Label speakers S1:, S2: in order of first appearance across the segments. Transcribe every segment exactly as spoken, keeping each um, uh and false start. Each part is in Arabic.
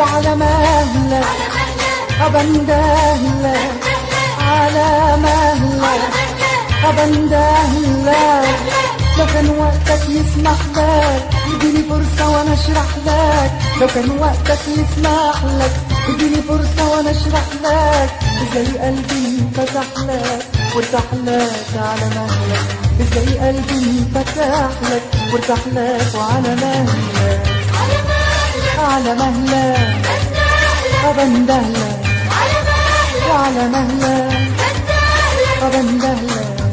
S1: وعلى مهلك أبندهلك، على مهلك أبندهلك. لو كان وقتك يسمح لك اديني فرصة وانا اشرح لك، لو كان وقتك يسمح لك اديني فرصة وانا اشرح لك ازاي قلبي انفتح لك وارتاح لك على مهلك، ازاي قلبي انفتح لك وارتاح لك وعلى مهلك، على مهلك أبندهلك، وعلى مهلك أبندهلك.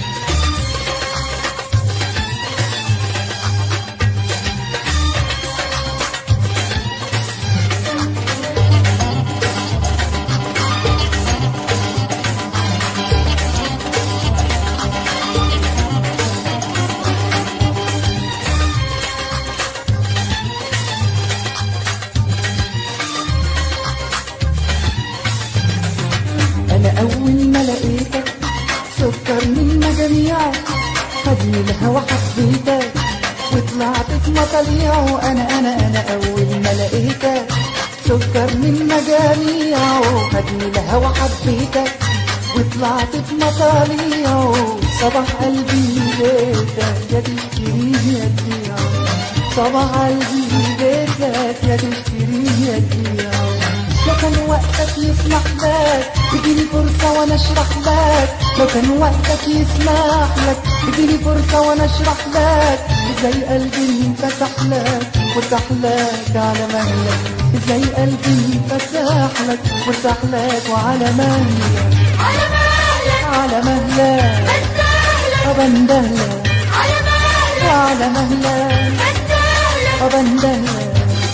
S1: أنا أول ما لقيتك سكر من مجاميعه، خدني الهوا حبيتك وطلعت في مطاليعه. أنا أنا أنا أول ما لقيتك سكر من مجاميعه، خدني الهوا حبيتك وطلعت في مطاليعه. صباح قلبي بيتك يا تشتريه يا تبيعه، صباح قلبي بيتك يا تشتريه يا تبيعه. لو كان وقتك يسمح لك اديني فرصة وانا اشرح لك، لو كان وقتك يسمح لك اديني فرصة وانا اشرح لك ازاي قلبي انفتح لك وارتاح لك على مهلك، ازاي قلبي انفتح لك وارتاح لك وعلى مهلك، على مهلك أبندهلك، على مهلك أبندهلك.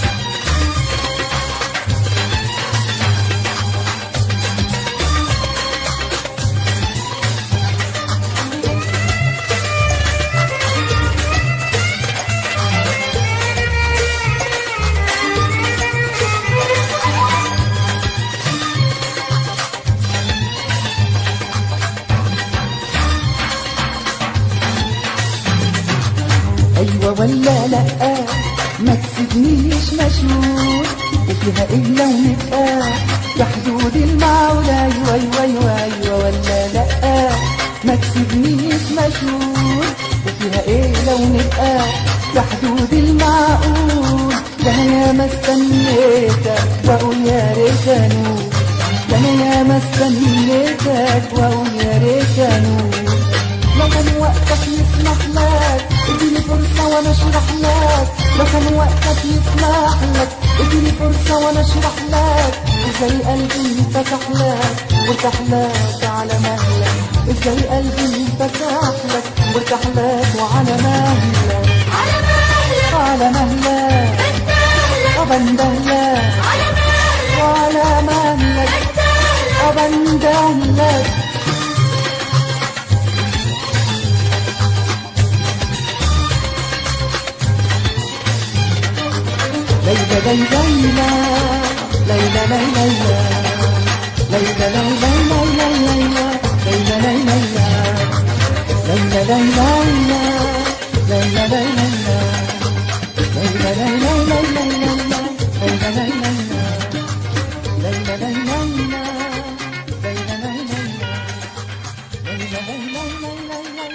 S1: أيوة ولا لأ ما تسيبنيش مشهور، وفيها إيه لو نبقى في حدود المعقول. أيوة أيوة أيوة أيوة ولا لأ ما تسيبنيش مشهور، وفيها إيه لو نبقى في حدود المعقول. ده أنا ياما استنيتك وأقول يا ريت أنوب، ده أنا ياما استنيتك وأقول يا ريت أنوب. لو كان وقتك يسمح لك اديني فرصة وانا اشرح لك، لو كان وقتك يسمح لك اديني فرصة وانا اشرح لك ازاي قلبي انفتح لك وارتاح لك على مهلك، ازاي قلبي انفتح لك وارتاح لك وعلى مهلك، على مهلك أبندهلك، وعلى مهلك أبندهلك. ليلى ليلى ليلى ليلى ليلى ليلى ليلى ليلى ليلى ليلى ليلى ليلى